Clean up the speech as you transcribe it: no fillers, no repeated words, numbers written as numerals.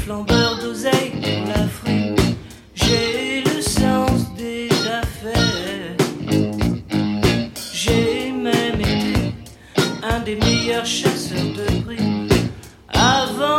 flambeur d'oseille pour la frime. J'ai le sens des affaires. J'ai même été un des meilleurs chasseurs de primes. Avant